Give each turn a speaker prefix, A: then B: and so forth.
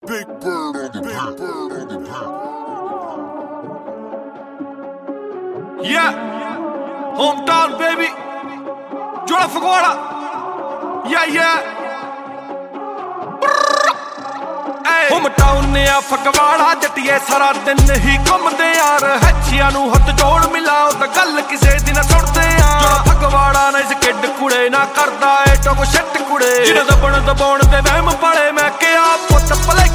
A: Big bird on the beat.
B: Yeah, hometown baby, Jola Fagwala. Yeah. hometown ने आ फगवाड़ा जटिए सारा दिन ही घूमते यार हच्छियां नू हथ जोड़ मिलाओ तो गल किसे दिन सुनते यार जोला फगवाड़ा ना इस किड कुड़े ना करदा ए टोको शट कुड़े जिन्हें दबण दबाउण ते वहम पाले मैं क्या पुत भले